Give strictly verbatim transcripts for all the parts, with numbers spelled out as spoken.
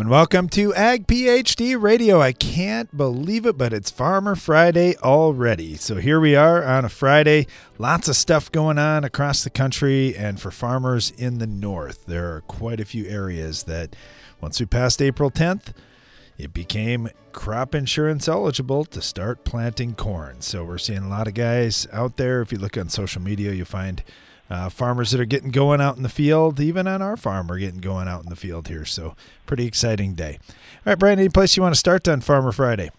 And welcome to Ag PhD Radio. I can't believe it, but it's Farmer Friday already. So here we are on a Friday. Lots of stuff going on across the country, and for farmers in the north, there are quite a few areas that once we passed April tenth, it became crop insurance eligible to start planting corn. So we're seeing a lot of guys out there. If you look on social media, you'll find Uh, farmers that are getting going out in the field. Even on our farm, we're getting going out in the field here. So pretty exciting day. All right, Brian, any place you want to start on Farmer Friday?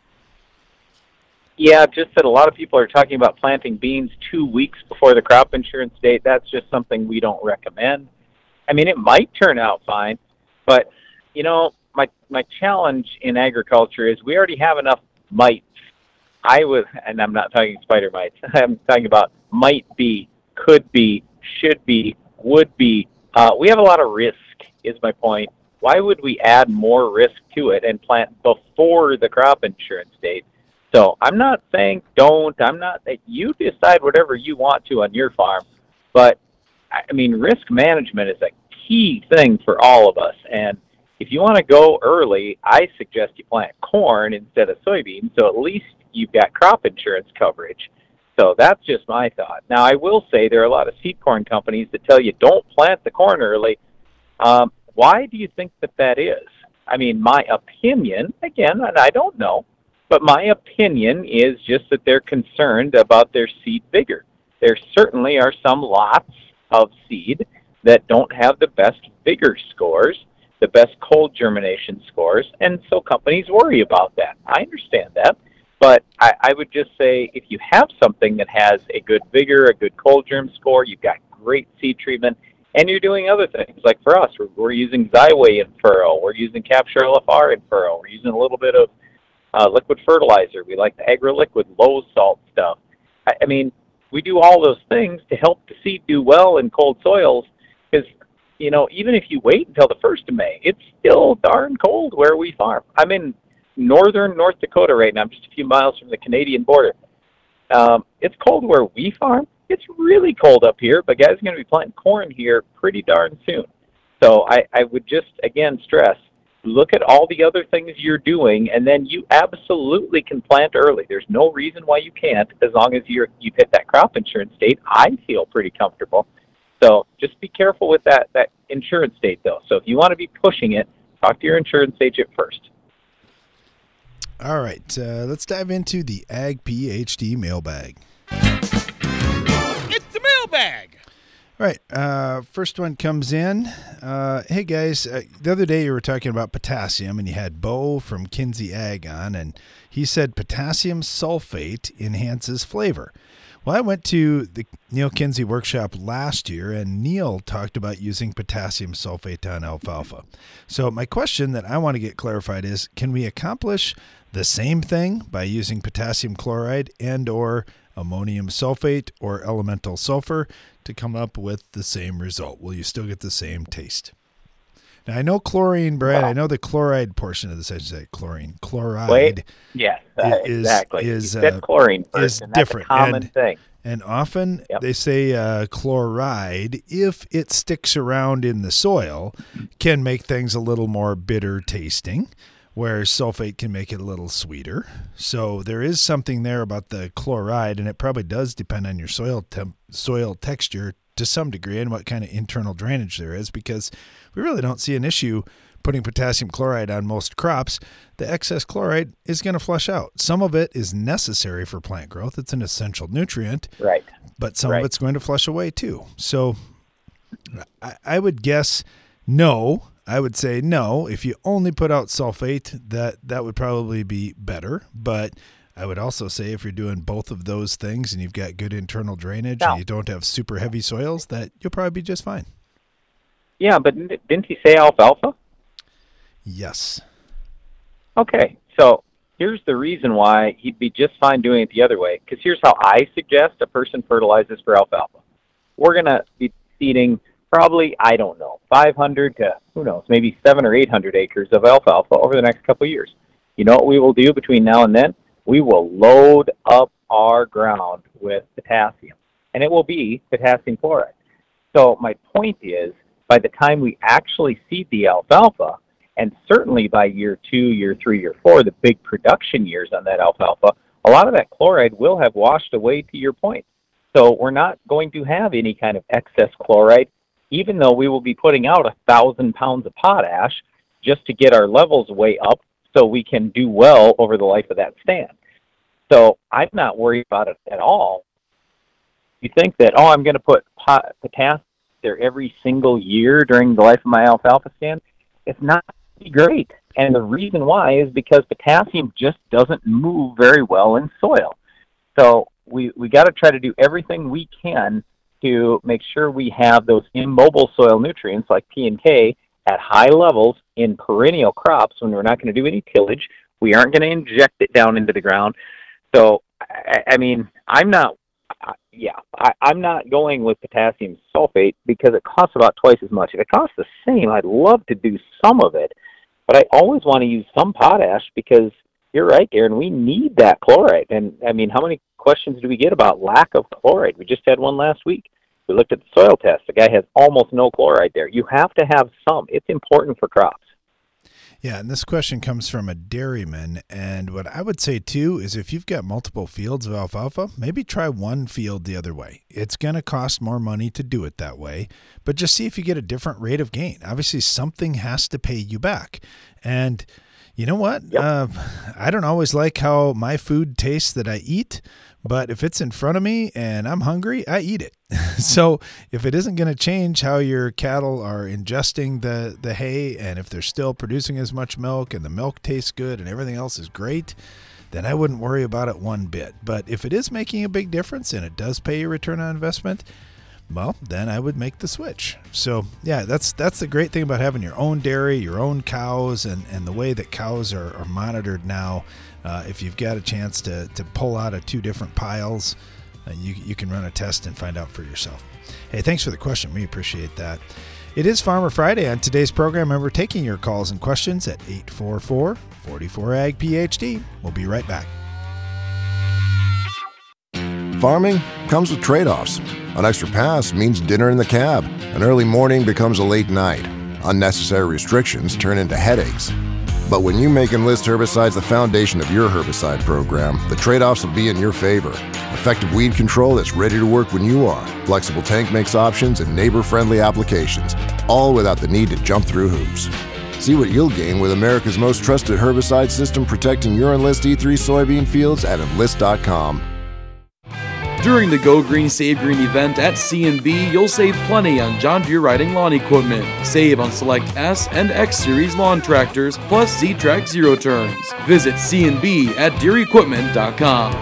Yeah, just that a lot of people are talking about planting beans two weeks before the crop insurance date. That's just something we don't recommend. I mean, it might turn out fine, but, you know, my my challenge in agriculture is we already have enough mites. I was, and I'm not talking spider mites, I'm talking about might be, could be, should be, would be. Uh, we have a lot of risk, is my point. Why would we add more risk to it and plant before the crop insurance date? So I'm not saying don't. I'm not. You decide whatever you want to on your farm. But, I mean, risk management is a key thing for all of us. And if you want to go early, I suggest you plant corn instead of soybeans, so at least you've got crop insurance coverage. So that's just my thought. Now, I will say there are a lot of seed corn companies that tell you don't plant the corn early. Um, why do you think that that is? I mean, my opinion, again, and I don't know, but my opinion is just that they're concerned about their seed vigor. There certainly are some lots of seed that don't have the best vigor scores, the best cold germination scores, and so companies worry about that. I understand that. But I, I would just say if you have something that has a good vigor, a good cold germ score, you've got great seed treatment, and you're doing other things. Like for us, we're, we're using Xyway in furrow. We're using Capture L F R in furrow. We're using a little bit of uh, liquid fertilizer. We like the AgroLiquid low salt stuff. I, I mean, we do all those things to help the seed do well in cold soils because, you know, even if you wait until the first of May, it's still darn cold where we farm. I'm in northern North Dakota right now. I'm just a few miles from the Canadian border. Um, it's cold where we farm. It's really cold up here, but guys are going to be planting corn here pretty darn soon. So I, I would just, again, stress, look at all the other things you're doing, and then you absolutely can plant early. There's no reason why you can't as long as you're, you've hit that crop insurance date. I feel pretty comfortable. So just be careful with that, that insurance date, though. So if you want to be pushing it, talk to your insurance agent first. All right, uh, let's dive into the Ag PhD mailbag. It's the mailbag. All right, uh, first one comes in. Uh, hey, guys, uh, the other day you were talking about potassium, and you had Bo from Kinsey Ag on, and he said potassium sulfate enhances flavor. Well, I went to the Neil Kinsey workshop last year, and Neil talked about using potassium sulfate on alfalfa. So my question that I want to get clarified is, can we accomplish the same thing by using potassium chloride and or ammonium sulfate or elemental sulfur to come up with the same result? Will you still get the same taste? Now, I know chlorine, Brad, I know the chloride portion of the sentence, that chlorine, chloride Wait, yes, uh, is, exactly. is, you said uh, chlorine first, is and that's different. a common and, thing. And often Yep. they say uh, chloride, if it sticks around in the soil, can make things a little more bitter tasting, whereas sulfate can make it a little sweeter. So there is something there about the chloride, and it probably does depend on your soil temp, soil texture to some degree and what kind of internal drainage there is, because we really don't see an issue putting potassium chloride on most crops. The excess chloride is going to flush out. Some of it is necessary for plant growth. It's an essential nutrient, right? But some right. of it's going to flush away too. So I, I would guess no. I would say no. If you only put out sulfate, that, that would probably be better. But I would also say if you're doing both of those things and you've got good internal drainage no. and you don't have super heavy soils, that you'll probably be just fine. Yeah, but didn't he say alfalfa? Yes. Okay, so here's the reason why he'd be just fine doing it the other way, because here's how I suggest a person fertilizes for alfalfa. We're going to be seeding probably, I don't know, five hundred to, who knows, maybe seven or eight hundred acres of alfalfa over the next couple of years. You know what we will do between now and then? We will load up our ground with potassium, and it will be potassium chloride. So my point is, by the time we actually seed the alfalfa, And certainly by year two, year three, year four, the big production years on that alfalfa, a lot of that chloride will have washed away, to your point. So we're not going to have any kind of excess chloride, even though we will be putting out a thousand pounds of potash just to get our levels way up so we can do well over the life of that stand. So I'm not worried about it at all. You think that, oh, I'm going to put pot, potassium there every single year during the life of my alfalfa stand? It's not great. And the reason why is because potassium just doesn't move very well in soil. So we we got to try to do everything we can to make sure we have those immobile soil nutrients like P and K at high levels in perennial crops when we're not going to do any tillage. We aren't going to inject it down into the ground. So, I, I mean, I'm not, uh, yeah, I, I'm not going with potassium sulfate because it costs about twice as much. If it costs the same, I'd love to do some of it, but I always want to use some potash because you're right, Aaron, we need that chloride. And, I mean, how many questions do we get about lack of chloride? We just had one last week. We looked at the soil test. The guy has almost no chloride there. You have to have some. It's important for crops. Yeah, and this question comes from a dairyman, and what I would say, too, is if you've got multiple fields of alfalfa, maybe try one field the other way. It's going to cost more money to do it that way, but just see if you get a different rate of gain. Obviously, something has to pay you back, and you know what? Yep. Uh, I don't always like how my food tastes that I eat, but if it's in front of me and I'm hungry, I eat it. So if it isn't going to change how your cattle are ingesting the, the hay, and if they're still producing as much milk and the milk tastes good and everything else is great, then I wouldn't worry about it one bit. But if it is making a big difference and it does pay your return on investment, well, then I would make the switch. So yeah, that's that's the great thing about having your own dairy, your own cows, and, and the way that cows are, are monitored now. Uh, if you've got a chance to, to pull out of two different piles, uh, you, you can run a test and find out for yourself. Hey, thanks for the question. We appreciate that. It is Farmer Friday on today's program, and we're taking your calls and questions at eight four four, four four, A G P H D. We'll be right back. Farming comes with trade-offs. An extra pass means dinner in the cab. An early morning becomes a late night. Unnecessary restrictions turn into headaches. But when you make Enlist herbicides the foundation of your herbicide program, the trade-offs will be in your favor. Effective weed control that's ready to work when you are. Flexible tank mix options and neighbor-friendly applications, all without the need to jump through hoops. See what you'll gain with America's most trusted herbicide system protecting your Enlist E three soybean fields at enlist dot com. During the Go Green Save Green event at C and B, you'll save plenty on John Deere riding lawn equipment. Save on select S and X Series lawn tractors, plus Z-Track zero turns. Visit C and B at deere equipment dot com.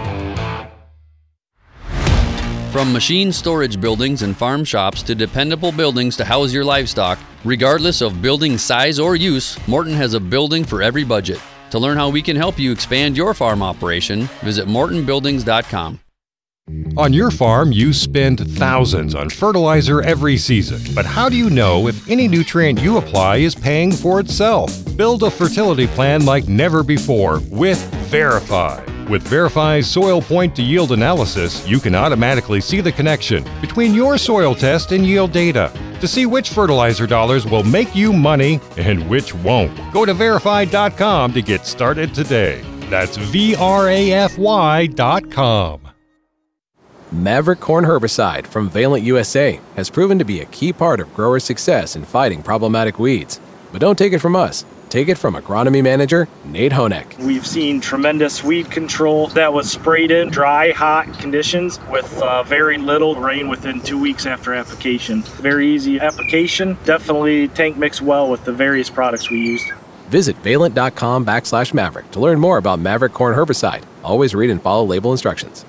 From machine storage buildings and farm shops to dependable buildings to house your livestock, regardless of building size or use, Morton has a building for every budget. To learn how we can help you expand your farm operation, visit morton buildings dot com. On your farm, you spend thousands on fertilizer every season. But how do you know if any nutrient you apply is paying for itself? Build a fertility plan like never before with Verify. With Verify's soil point to yield analysis, you can automatically see the connection between your soil test and yield data to see which fertilizer dollars will make you money and which won't. Go to verify dot com to get started today. That's V R A F Y dot com. Maverick Corn Herbicide from Valent U S A has proven to be a key part of growers' success in fighting problematic weeds. But don't take it from us. Take it from agronomy manager Nate Honeck. We've seen tremendous weed control that was sprayed in dry, hot conditions with uh, very little rain within two weeks after application. Very easy application. Definitely tank mix well with the various products we used. Visit valent dot com backslash Maverick to learn more about Maverick Corn Herbicide. Always read and follow label instructions.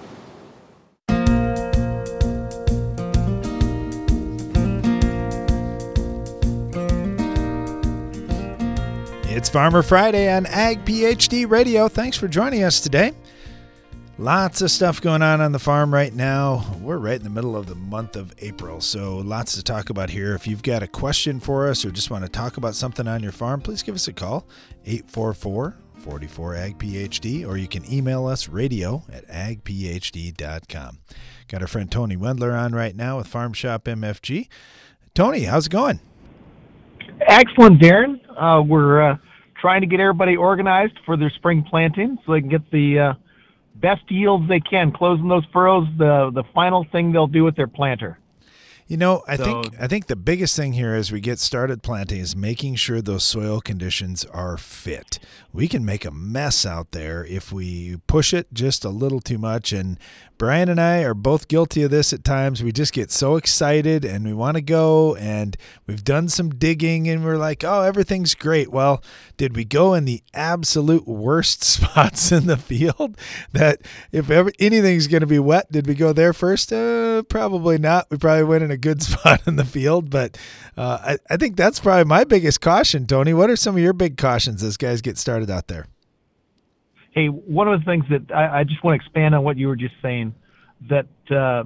It's Farmer Friday on Ag PhD Radio. Thanks for joining us today. Lots of stuff going on on the farm right now. We're right in the middle of the month of April, so lots to talk about here. If you've got a question for us or just want to talk about something on your farm, please give us a call, eight four four, four four, A G P H D, or you can email us, radio at ag p h d dot com. Got our friend Tony Wendler on right now with Farm Shop M F G. Tony, how's it going? Excellent, Darren. Uh, we're uh, trying to get everybody organized for their spring planting so they can get the uh, best yields they can. Closing those furrows, the the final thing they'll do with their planter. You know, I So- think I think the biggest thing here as we get started planting is making sure those soil conditions are fit. We can make a mess out there if we push it just a little too much. And Brian and I are both guilty of this at times. We just get so excited and we want to go, and we've done some digging and we're like, oh, everything's great. Well, did we go in the absolute worst spots in the field? That if ever, anything's going to be wet, did we go there first? Uh, probably not. We probably went in a good spot in the field, but uh, I, I think that's probably my biggest caution. Tony, what are some of your big cautions as guys get started out there? Hey, one of the things that I, I just want to expand on what you were just saying, that uh,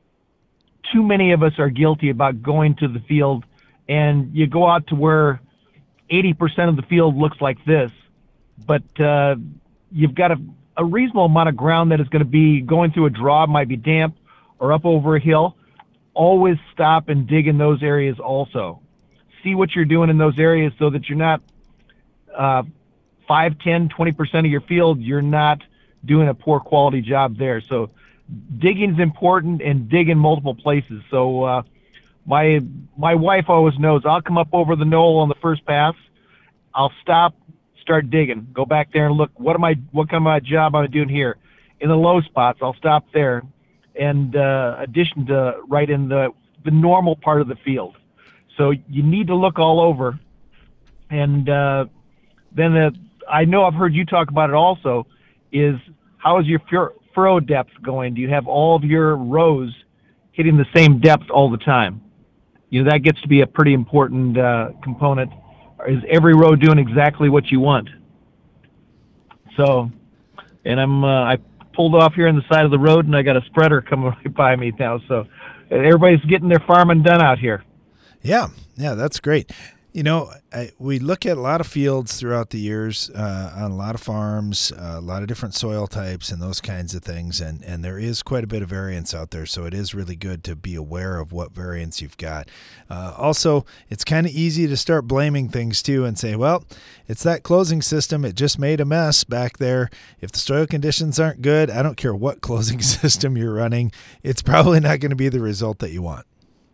too many of us are guilty about going to the field, and you go out to where eighty percent of the field looks like this, but uh, you've got a, a reasonable amount of ground that is going to be going through a draw, might be damp, or up over a hill. Always stop and dig in those areas also. See what you're doing in those areas so that you're not uh, five, ten, twenty percent of your field, you're not doing a poor quality job there. So digging is important, and dig in multiple places. So uh, my my wife always knows I'll come up over the knoll on the first pass. I'll stop, start digging, go back there and look, what am I, what kind of my job am I doing here? In the low spots, I'll stop there. And uh, addition to right in the, the normal part of the field. So you need to look all over. And uh, then the, I know I've heard you talk about it also, is how is your fur- furrow depth going? Do you have all of your rows hitting the same depth all the time? You know, that gets to be a pretty important uh, component. Is every row doing exactly what you want? So, and I'm, uh, I pulled off here on the side of the road, and I got a spreader coming right by me now. So everybody's getting their farming done out here. Yeah, yeah, that's great. You know, I, we look at a lot of fields throughout the years uh, on a lot of farms, uh, a lot of different soil types and those kinds of things, and, and there is quite a bit of variance out there, so it is really good to be aware of what variance you've got. Uh, also, it's kind of easy to start blaming things too and say, well, it's that closing system, it just made a mess back there. If the soil conditions aren't good, I don't care what closing system you're running, it's probably not going to be the result that you want.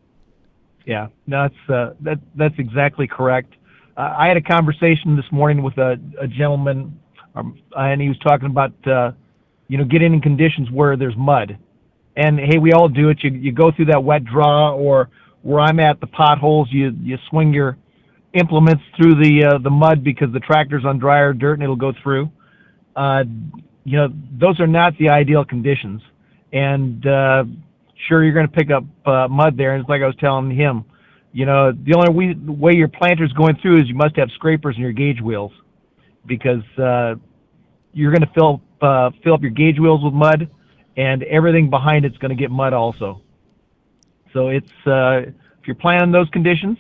Yeah, no, that's uh, that that's exactly correct. Uh, I had a conversation this morning with a, a gentleman, um, and he was talking about uh, you know getting in conditions where there's mud, and hey, we all do it. You you go through that wet draw, or where I'm at, the potholes. You you swing your implements through the uh, the mud because the tractor's on drier dirt and it'll go through. Uh, you know, those are not the ideal conditions, and uh, sure, you're going to pick up uh, mud there, and it's like I was telling him, you know, the only way, way your planter's going through is you must have scrapers in your gauge wheels, because uh, you're going to fill uh, fill up your gauge wheels with mud, and everything behind it's going to get mud also. So it's uh, if you're planning those conditions,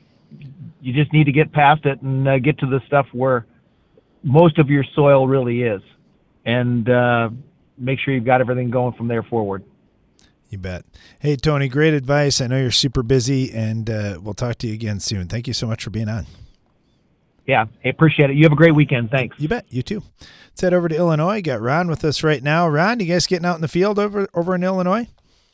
you just need to get past it and uh, get to the stuff where most of your soil really is, and uh, make sure you've got everything going from there forward. You bet. Hey, Tony, great advice. I know you're super busy, and uh, we'll talk to you again soon. Thank you so much for being on. Yeah, I appreciate it. You have a great weekend. Thanks. You bet. You too. Let's head over to Illinois. Got Ron with us right now. Ron, you guys getting out in the field over over in Illinois?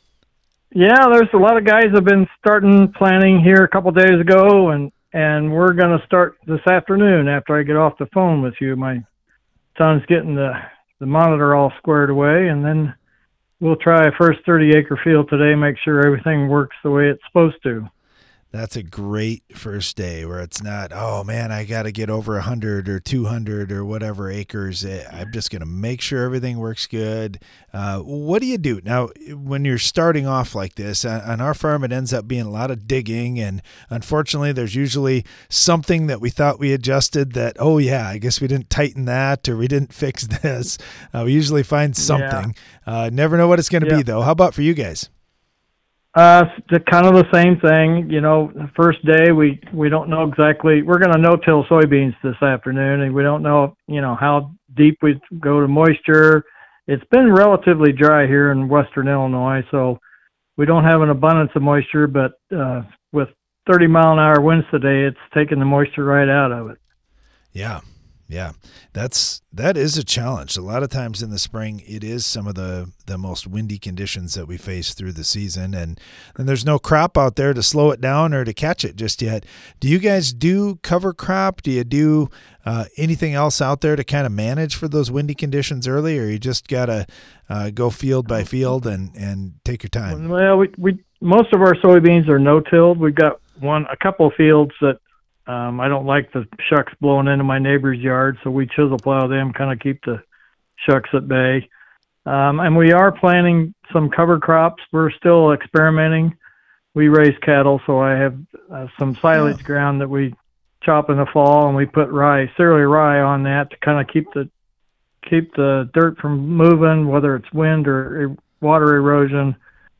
Yeah, there's a lot of guys have been starting planning here a couple days ago, and, and we're going to start this afternoon after I get off the phone with you. My son's getting the, the monitor all squared away, and then we'll try a first thirty-acre field today, make sure everything works the way it's supposed to. That's a great first day where it's not, oh, man, I got to get over one hundred or two hundred or whatever acres. I'm just going to make sure everything works good. Uh, what do you do? Now, when you're starting off like this, on our farm, it ends up being a lot of digging. And unfortunately, there's usually something that we thought we adjusted that, oh, yeah, I guess we didn't tighten that or we didn't fix this. Uh, we usually find something. Yeah. Uh, never know what it's going to yeah. be, though. How about for you guys? Uh, it's kind of the same thing. You know, the first day we, we don't know exactly. We're going to no-till soybeans this afternoon, and we don't know, you know, how deep we go to moisture. It's been relatively dry here in western Illinois, so we don't have an abundance of moisture, but uh, with thirty mile an hour winds today, it's taking the moisture right out of it. Yeah. Yeah, that's that is a challenge. A lot of times in the spring, it is some of the, the most windy conditions that we face through the season, and, and there's no crop out there to slow it down or to catch it just yet. Do you guys do cover crop? Do you do uh, anything else out there to kind of manage for those windy conditions early, or you just got to uh, go field by field and, and take your time? Well, we, we most of our soybeans are no-tilled. We've got one a couple of fields that Um, I don't like the shucks blowing into my neighbor's yard, so we chisel plow them, kind of keep the shucks at bay. Um, and we are planting some cover crops. We're still experimenting. We raise cattle, so I have uh, some silage yeah. ground that we chop in the fall, and we put rye, cereal rye on that to kind of keep the keep the dirt from moving, whether it's wind or water erosion.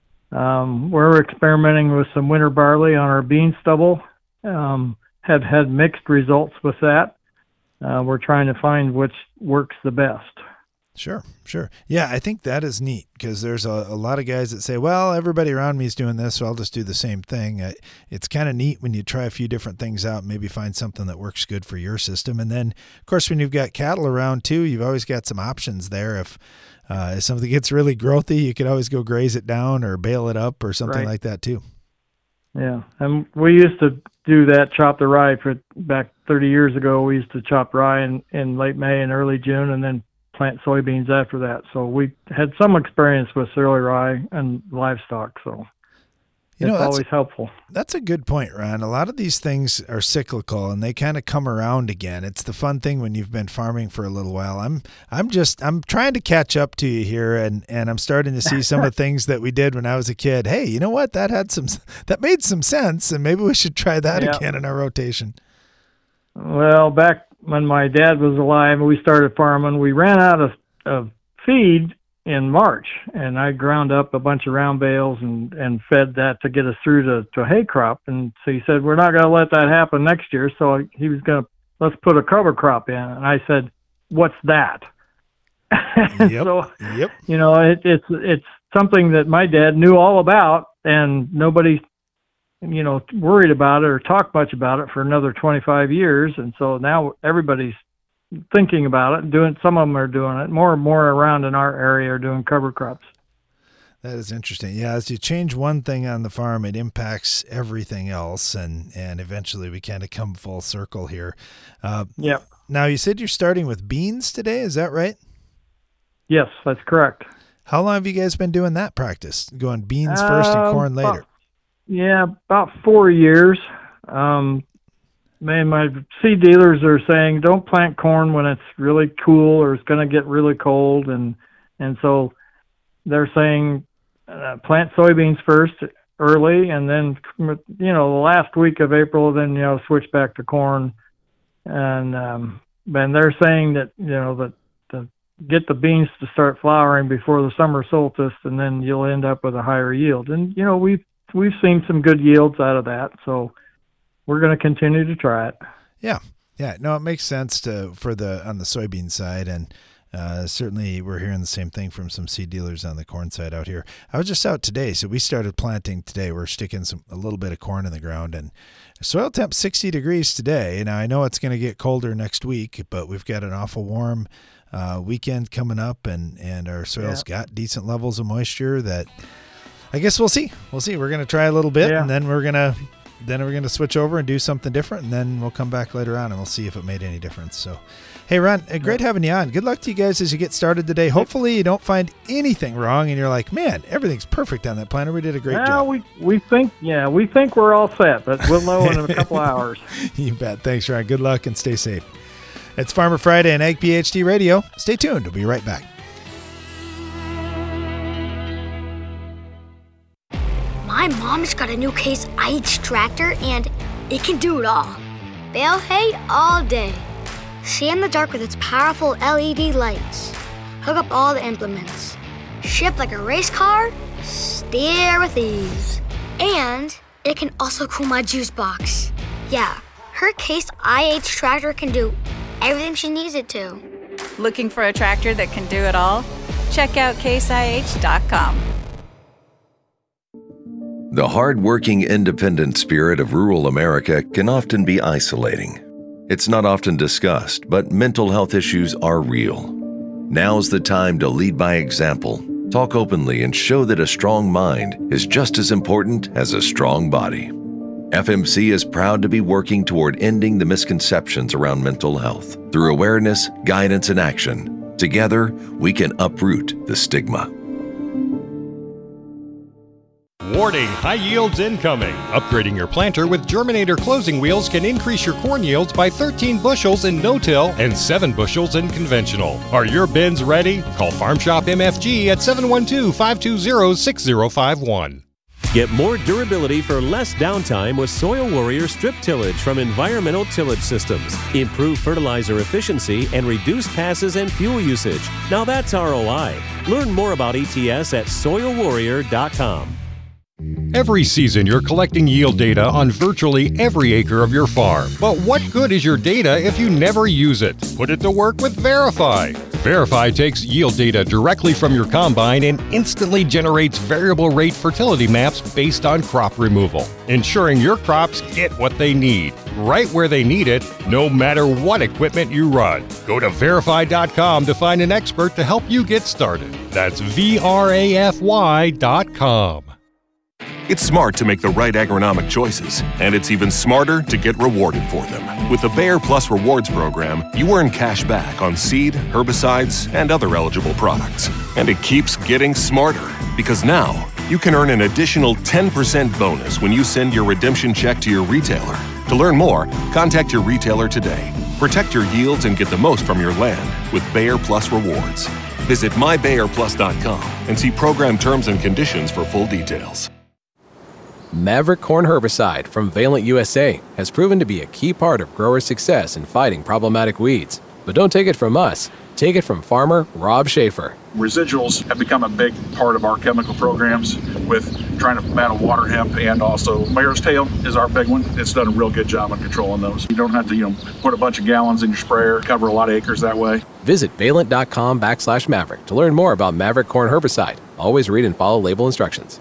Um, we're experimenting with some winter barley on our bean stubble. Um, have had mixed results with that. Uh, we're trying to find which works the best. Sure, sure. Yeah, I think that is neat because there's a, a lot of guys that say, well, everybody around me is doing this, so I'll just do the same thing. Uh, it's kind of neat when you try a few different things out, maybe find something that works good for your system. And then, of course, when you've got cattle around too, you've always got some options there. If, uh, if something gets really growthy, you could always go graze it down or bale it up or something right. like that too. Yeah, and we used to do that, chop the rye for back thirty years ago. We used to chop rye in, in late May and early June and then plant soybeans after that. So we had some experience with cereal rye and livestock, so you know, it's that's, always helpful. That's a good point, Ron. A lot of these things are cyclical and they kind of come around again. It's the fun thing when you've been farming for a little while. I'm I'm just I'm trying to catch up to you here, and, and I'm starting to see some of the things that we did when I was a kid. Hey, you know what? That had some that made some sense, and maybe we should try that yeah. again in our rotation. Well, back when my dad was alive and we started farming, we ran out of, of feed in March, and I ground up a bunch of round bales and, and fed that to get us through to, to hay crop. And so he said, we're not going to let that happen next year. So he was going to, let's put a cover crop in. And I said, what's that? Yep. so, yep. you know, it, it's, it's something that my dad knew all about, and nobody, you know, worried about it or talked much about it for another twenty-five years. And so now everybody's thinking about it and doing, some of them are doing it. More and more around in our area are doing cover crops. That is interesting. Yeah, as you change one thing on the farm, it impacts everything else, and, and eventually we kind of come full circle here. Uh, yeah. Now, you said you're starting with beans today, is that right? Yes, that's correct. How long have you guys been doing that practice, going beans first and corn later? About, yeah, about four years. Um, Man, my seed dealers are saying don't plant corn when it's really cool or it's going to get really cold, and and so they're saying uh, plant soybeans first early, and then you know the last week of April, then you know switch back to corn, and um, and they're saying that you know that to get the beans to start flowering before the summer solstice, and then you'll end up with a higher yield, and you know we've we've seen some good yields out of that, so we're going to continue to try it. Yeah. Yeah. No, it makes sense to, for the, on the soybean side. And, uh, certainly we're hearing the same thing from some seed dealers on the corn side out here. I was just out today. So we started planting today. We're sticking some, a little bit of corn in the ground, and soil temp sixty degrees today. Now I know it's going to get colder next week, but we've got an awful warm, uh, weekend coming up, and, and our soil's yeah. got decent levels of moisture that I guess we'll see. We'll see. We're going to try a little bit yeah. and then we're going to, Then we're going to switch over and do something different, and then we'll come back later on and we'll see if it made any difference. So, hey, Ron, great having you on. Good luck to you guys as you get started today. Hopefully you don't find anything wrong and you're like, man, everything's perfect on that planter. We did a great well, job. We, we think, yeah, we think we're all set, but we'll know in a couple hours. You bet. Thanks, Ron. Good luck and stay safe. It's Farmer Friday on Ag P H D Radio. Stay tuned. We'll be right back. My mom's got a new Case I H tractor, and it can do it all. Bale hay all day. See in the dark with its powerful L E D lights. Hook up all the implements. Shift like a race car. Steer with ease. And it can also cool my juice box. Yeah, her Case I H tractor can do everything she needs it to. Looking for a tractor that can do it all? Check out case I H dot com. The hard-working, independent spirit of rural America can often be isolating. It's not often discussed, but mental health issues are real. Now's the time to lead by example, talk openly, and show that a strong mind is just as important as a strong body. F M C is proud to be working toward ending the misconceptions around mental health through awareness, guidance, and action. Together, we can uproot the stigma. Warning, high yields incoming. Upgrading your planter with Germinator closing wheels can increase your corn yields by thirteen bushels in no-till and seven bushels in conventional. Are your bins ready? Call Farm Shop M F G at seven one two, five two zero, six zero five one. Get more durability for less downtime with Soil Warrior strip tillage from Environmental Tillage Systems. Improve fertilizer efficiency and reduce passes and fuel usage. Now that's R O I. Learn more about E T S at soil warrior dot com. Every season, you're collecting yield data on virtually every acre of your farm. But what good is your data if you never use it? Put it to work with Verify. Verify takes yield data directly from your combine and instantly generates variable rate fertility maps based on crop removal, ensuring your crops get what they need, right where they need it, no matter what equipment you run. Go to verify dot com to find an expert to help you get started. That's V R A F Y dot com. It's smart to make the right agronomic choices, and it's even smarter to get rewarded for them. With the Bayer Plus Rewards program, you earn cash back on seed, herbicides, and other eligible products. And it keeps getting smarter, because now you can earn an additional ten percent bonus when you send your redemption check to your retailer. To learn more, contact your retailer today. Protect your yields and get the most from your land with Bayer Plus Rewards. Visit my bayer plus dot com and see program terms and conditions for full details. Maverick Corn Herbicide from Valent U S A has proven to be a key part of growers' success in fighting problematic weeds. But don't take it from us. Take it from farmer Rob Schaefer. Residuals have become a big part of our chemical programs with trying to battle water hemp, and also mare's tail is our big one. It's done a real good job on controlling those. You don't have to, you know, put a bunch of gallons in your sprayer, cover a lot of acres that way. Visit valent dot com backslash Maverick to learn more about Maverick Corn Herbicide. Always read and follow label instructions.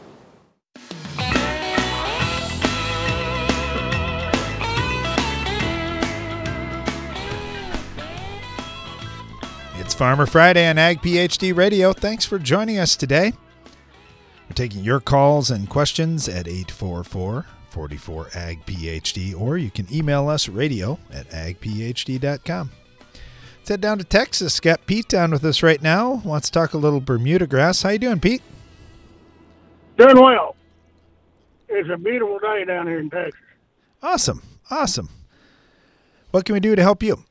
Farmer Friday on Ag PhD Radio. Thanks for joining us today. We're taking your calls and questions at eight four four, four four, A G P H D, or you can email us radio at ag p h d dot com. Let's head down to Texas. Got Pete down with us right now. Wants to talk a little Bermuda grass. How you doing, Pete? Doing well. It's a beautiful day down here in Texas. Awesome. Awesome. What can we do to help you?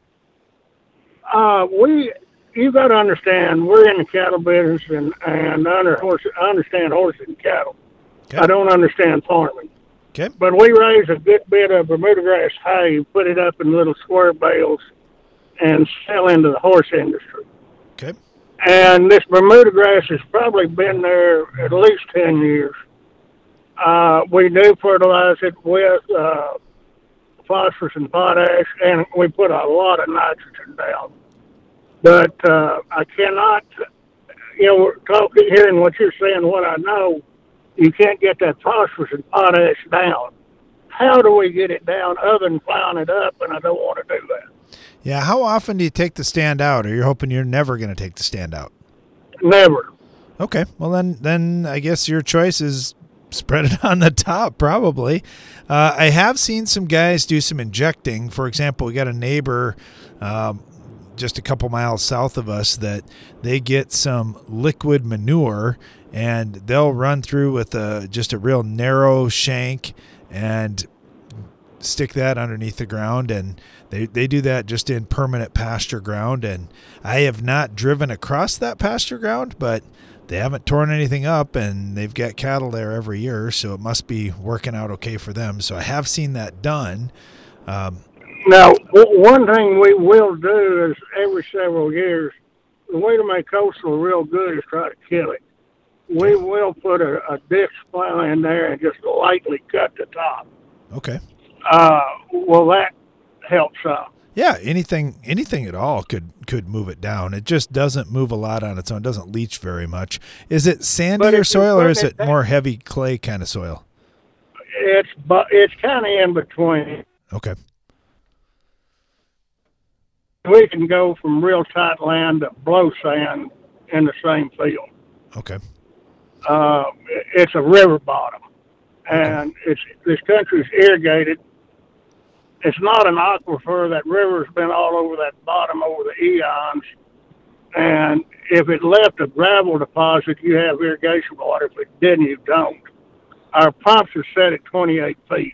Uh, we, you got to understand, we're in the cattle business, and and under horse, I understand horses and cattle. Okay. I don't understand farming. Okay. But we raise a good bit of Bermuda grass hay, put it up in little square bales, and sell into the horse industry. Okay. And this Bermuda grass has probably been there at least ten years. Uh, we do fertilize it with uh, phosphorus and potash, and we put a lot of nitrogen down. But uh, I cannot, you know, we're talking, hearing what you're saying, what I know, you can't get that phosphorus and potash down. How do we get it down other than plowing it up, and I don't want to do that. Yeah, how often do you take the stand out, or you're hoping you're never going to take the stand out? Never. Okay, well then, then I guess your choice is spread it on the top, probably. Uh, I have seen some guys do some injecting. For example, we got a neighbor um, just a couple miles south of us that they get some liquid manure, and they'll run through with a, just a real narrow shank and stick that underneath the ground, and they, they do that just in permanent pasture ground. And I have not driven across that pasture ground, but they haven't torn anything up, and they've got cattle there every year, so it must be working out okay for them. So I have seen that done. Um, now, w- one thing we will do is every several years, the way to make coastal real good is try to kill it. We will put a, a disc plow in there and just lightly cut the top. Okay. Uh, well, that helps out. Yeah, anything anything at all could could move it down. It just doesn't move a lot on its own. It doesn't leach very much. Is it sandier soil or is it more heavy clay kind of soil? It's but it's kind of in between. Okay. We can go from real tight land to blow sand in the same field. Okay. Uh, it's a river bottom, and okay. it's this country's irrigated. It's not an aquifer. That river's been all over that bottom over the eons. And if it left a gravel deposit, you have irrigation water. If it didn't, you don't. Our pumps are set at twenty-eight feet.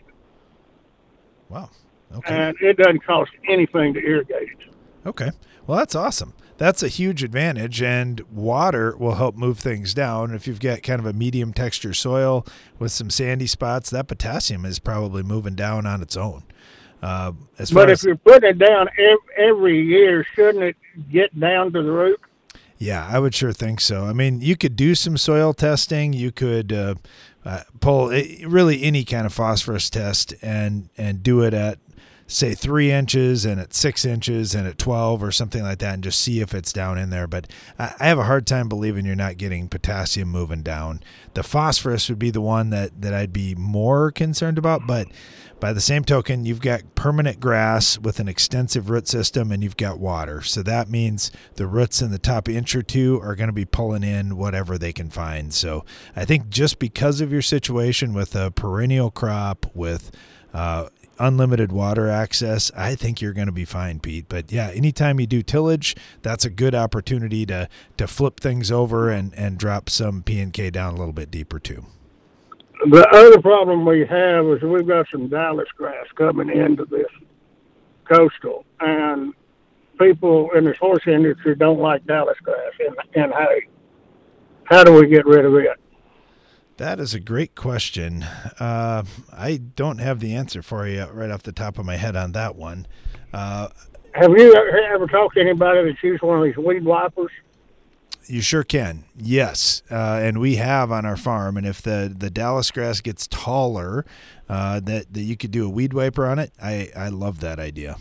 Wow. Okay. And it doesn't cost anything to irrigate it. Okay. Well, that's awesome. That's a huge advantage, and water will help move things down. If you've got kind of a medium texture soil with some sandy spots, that potassium is probably moving down on its own. Uh, as but far if as, you're putting it down every, every year, shouldn't it get down to the root? Yeah, I would sure think so. I mean, you could do some soil testing. You could uh, uh, pull it, really any kind of phosphorus test and and do it at, say, three inches and at six inches and at twelve or something like that, and just see if it's down in there. But I, I have a hard time believing you're not getting potassium moving down. The phosphorus would be the one that, that I'd be more concerned about, but by the same token, you've got permanent grass with an extensive root system, and you've got water. So that means the roots in the top inch or two are going to be pulling in whatever they can find. So I think just because of your situation with a perennial crop, with uh, unlimited water access, I think you're going to be fine, Pete. But yeah, anytime you do tillage, that's a good opportunity to to flip things over and, and drop some P and K down a little bit deeper too. The other problem we have is we've got some Dallas grass coming into this coastal, and people in the horse industry don't like Dallas grass in, in hay. How do we get rid of it? That is a great question. Uh, I don't have the answer for you right off the top of my head on that one. Uh, have you ever, ever talked to anybody that's used one of these weed wipers? You sure can. Yes. Uh, and we have on our farm. And if the, the Dallas grass gets taller, uh, that, that you could do a weed wiper on it, I, I love that idea.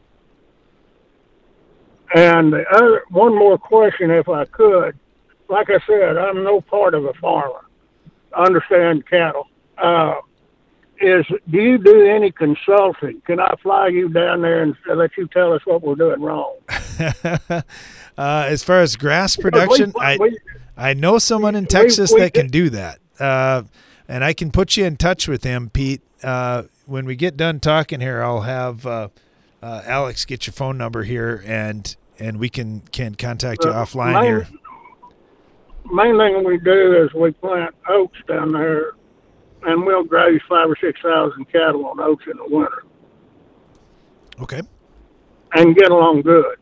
And the other, one more question, if I could. Like I said, I'm no part of a farmer. I understand cattle. Uh, is do you do any consulting? Can I fly you down there and let you tell us what we're doing wrong? uh, as far as grass production, we, we, I I know someone in Texas we, we, that can do that, uh, and I can put you in touch with him, Pete. Uh, when we get done talking here, I'll have uh, uh, Alex get your phone number here, and and we can can contact you uh, offline main, here. Main thing we do is we plant oats down there, and we'll graze five or six thousand cattle on oats in the winter. Okay. And get along good.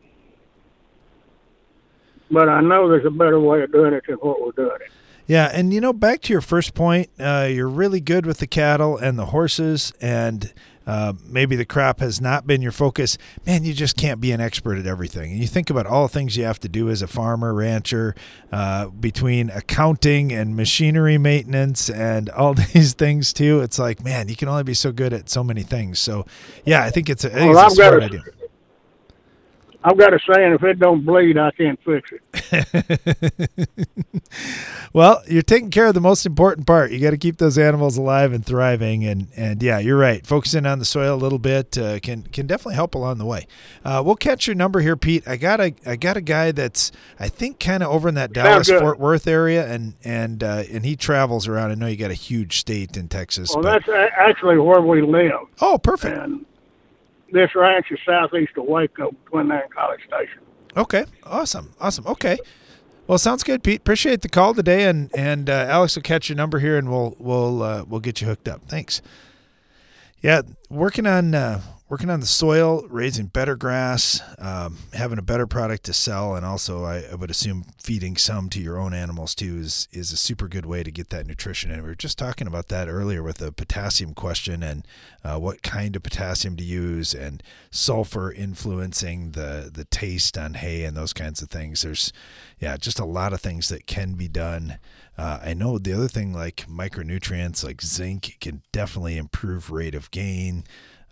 But I know there's a better way of doing it than what we're doing it. Yeah, and you know, back to your first point, uh, you're really good with the cattle and the horses, and uh, maybe the crop has not been your focus. Man, you just can't be an expert at everything. And you think about all the things you have to do as a farmer, rancher, uh, between accounting and machinery maintenance and all these things too. It's like, man, you can only be so good at so many things. So, yeah, I think it's a, I think well, it's a I've smart got a, idea. I've got a saying, if it don't bleed, I can't fix it. Well, you're taking care of the most important part. You got to keep those animals alive and thriving. And, and yeah, you're right. Focusing on the soil a little bit uh, can can definitely help along the way. Uh, we'll catch your number here, Pete. I got a I got a guy that's I think kind of over in that Dallas Fort Worth area, and and uh, and he travels around. I know you got a huge state in Texas. Well, but... that's a- actually where we live. Oh, perfect. And this ranch is southeast of Waco, between there and College Station. Okay, awesome, awesome. Okay, well, sounds good, Pete. Appreciate the call today, and and uh, Alex will catch your number here, and we'll we'll uh, we'll get you hooked up. Thanks. Yeah, working on uh, working on the soil, raising better grass, um, having a better product to sell, and also I, I would assume feeding some to your own animals too is is a super good way to get that nutrition. And we were just talking about that earlier with the potassium question and uh, what kind of potassium to use, and sulfur influencing the the taste on hay and those kinds of things. There's yeah, just a lot of things that can be done. Uh, I know the other thing, like micronutrients like zinc, can definitely improve rate of gain.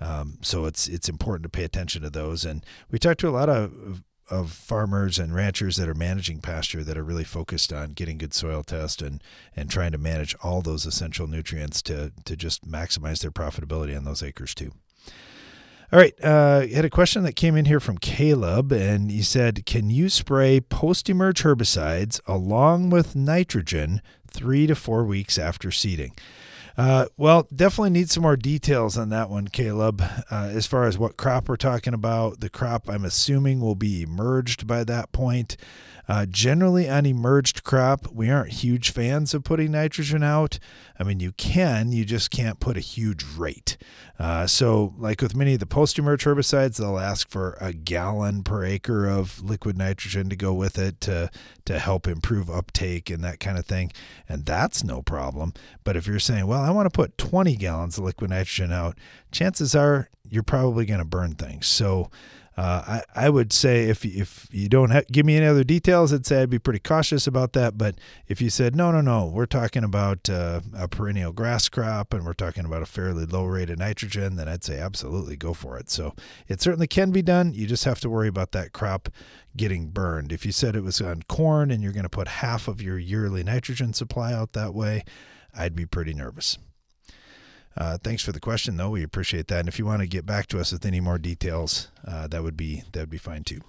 Um, so it's it's important to pay attention to those. And we talked to a lot of of farmers and ranchers that are managing pasture that are really focused on getting good soil test and and trying to manage all those essential nutrients to to just maximize their profitability on those acres too. All right, uh, I had a question that came in here from Caleb, and he said, can you spray post-emerge herbicides along with nitrogen three to four weeks after seeding? Uh, well, definitely need some more details on that one, Caleb. Uh, as far as what crop we're talking about, the crop I'm assuming will be emerged by that point. Uh, generally on emerged crop, we aren't huge fans of putting nitrogen out. I mean, you can, you just can't put a huge rate. Uh, so like with many of the post-emerge herbicides, they'll ask for a gallon per acre of liquid nitrogen to go with it to, to help improve uptake and that kind of thing. And that's no problem. But if you're saying, well, I want to put twenty gallons of liquid nitrogen out, chances are you're probably going to burn things. So Uh, I, I would say if if you don't ha- give me any other details, I'd say I'd be pretty cautious about that. But if you said, no, no, no, we're talking about uh, a perennial grass crop and we're talking about a fairly low rate of nitrogen, then I'd say absolutely go for it. So it certainly can be done. You just have to worry about that crop getting burned. If you said it was on corn and you're going to put half of your yearly nitrogen supply out that way, I'd be pretty nervous. Uh, thanks for the question, though. We appreciate that. And if you want to get back to us with any more details, uh, that would be that would be fine too.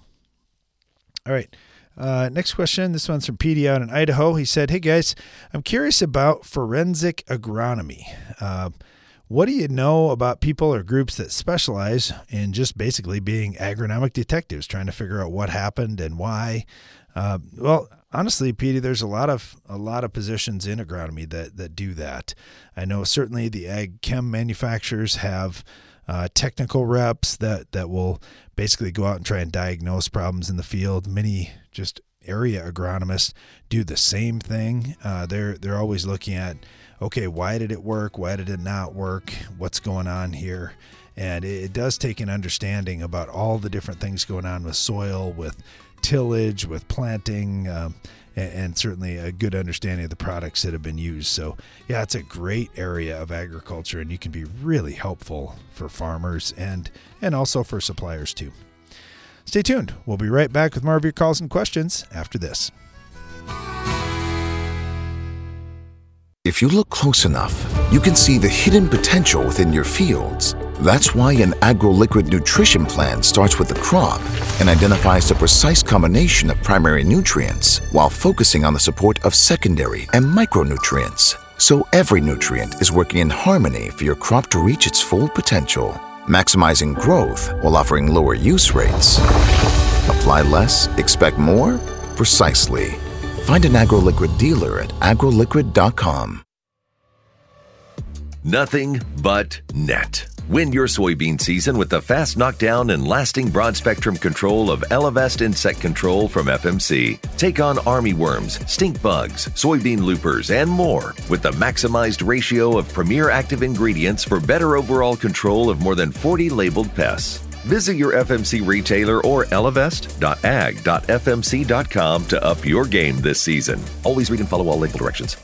All right. Uh, next question. This one's from Petey out in Idaho. He said, "Hey guys, I'm curious about forensic agronomy. Uh, what do you know about people or groups that specialize in just basically being agronomic detectives, trying to figure out what happened and why?" Uh, well, honestly, Petey, there's a lot of a lot of positions in agronomy that that do that. I know certainly the ag chem manufacturers have uh, technical reps that that will basically go out and try and diagnose problems in the field. Many just area agronomists do the same thing. Uh, they're they're always looking at, okay, why did it work? Why did it not work? What's going on here? And it, it does take an understanding about all the different things going on with soil, with tillage, with planting, um, and, and certainly a good understanding of the products that have been used. So yeah, it's a great area of agriculture, and you can be really helpful for farmers and and also for suppliers too. Stay tuned. We'll be right back with more of your calls and questions after this. If you look close enough, you can see the hidden potential within your fields. That's why an AgroLiquid nutrition plan starts with the crop and identifies the precise combination of primary nutrients while focusing on the support of secondary and micronutrients. So every nutrient is working in harmony for your crop to reach its full potential, maximizing growth while offering lower use rates. Apply less, expect more? Precisely. Find an AgroLiquid dealer at agro liquid dot com. Nothing but net. Win your soybean season with the fast knockdown and lasting broad-spectrum control of Elevest Insect Control from F M C. Take on armyworms, stink bugs, soybean loopers, and more with the maximized ratio of premier active ingredients for better overall control of more than forty labeled pests. Visit your F M C retailer or elevest dot ag dot f m c dot com to up your game this season. Always read and follow all label directions.